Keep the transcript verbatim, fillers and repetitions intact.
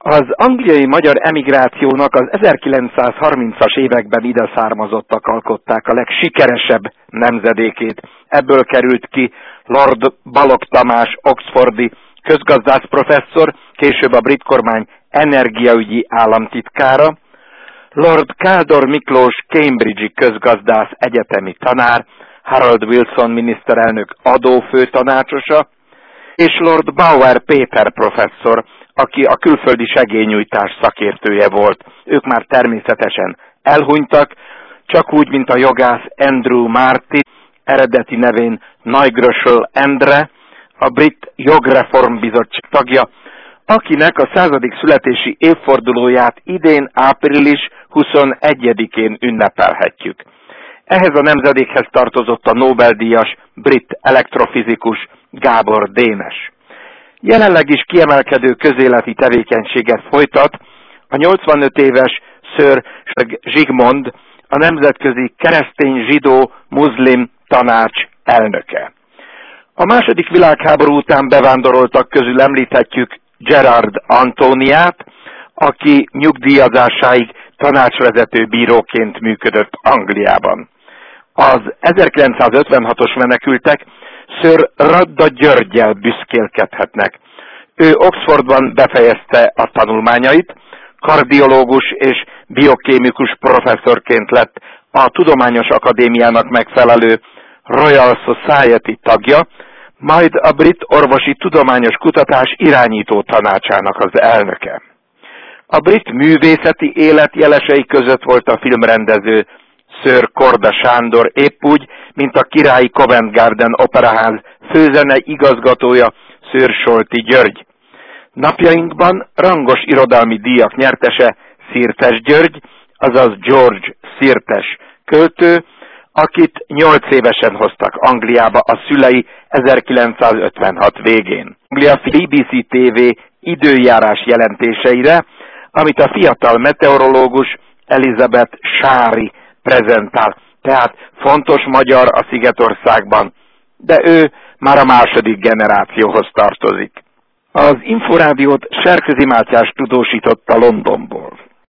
Az angliai magyar emigrációnak az ezerkilencszázharmincas években ide származottak alkották a legsikeresebb nemzedékét. Ebből került ki Lord Balogh Tamás oxfordi közgazdász professzor, később a brit kormány energiaügyi államtitkára, Lord Kádor Miklós Cambridge-i közgazdász egyetemi tanár, Harold Wilson miniszterelnök adófőtanácsosa, és Lord Bauer Péter professzor, aki a külföldi segélynyújtás szakértője volt. Ők már természetesen elhunytak, csak úgy, mint a jogász Andrew Marty, eredeti nevén Naigrösöl Endre, a brit jogreformbizottság tagja, akinek a századik születési évfordulóját idén április huszonegyedikén ünnepelhetjük. Ehhez a nemzedékhez tartozott a Nobel-díjas brit elektrofizikus Gábor Dénes. Jelenleg is kiemelkedő közéleti tevékenységet folytat a nyolcvanöt éves Sir Zsigmond, a Nemzetközi Keresztény Zsidó Muszlim Tanács elnöke. A második világháború után bevándoroltak közül említhetjük Gerard Antoniát, aki nyugdíjazásáig tanácsvezető bíróként működött Angliában. Az ezerkilencszázötvenhatos menekültek Sir Radda Györggyel büszkélkedhetnek. Ő Oxfordban befejezte a tanulmányait, kardiológus és biokémikus professzorként lett a Tudományos Akadémiának megfelelő Royal Society tagja, majd a Brit Orvosi Tudományos Kutatás irányító tanácsának az elnöke. A brit művészeti élet jelesei között volt a filmrendező Sir Korda Sándor, épp úgy, mint a királyi Covent Garden Operaház főzene igazgatója Sir Solti György. Napjainkban rangos irodalmi díjak nyertese Szirtes György, azaz George Szirtes költő, akit nyolc évesen hoztak Angliába a szülei ezerkilencszázötvenhat végén. Anglia bé bé cé té vé időjárás jelentéseire, amit a fiatal meteorológus Elizabeth Sári prezentál, tehát fontos magyar a Szigetországban, de ő már a második generációhoz tartozik. Az Inforádiót Serközi Mátyás tudósította Londonból.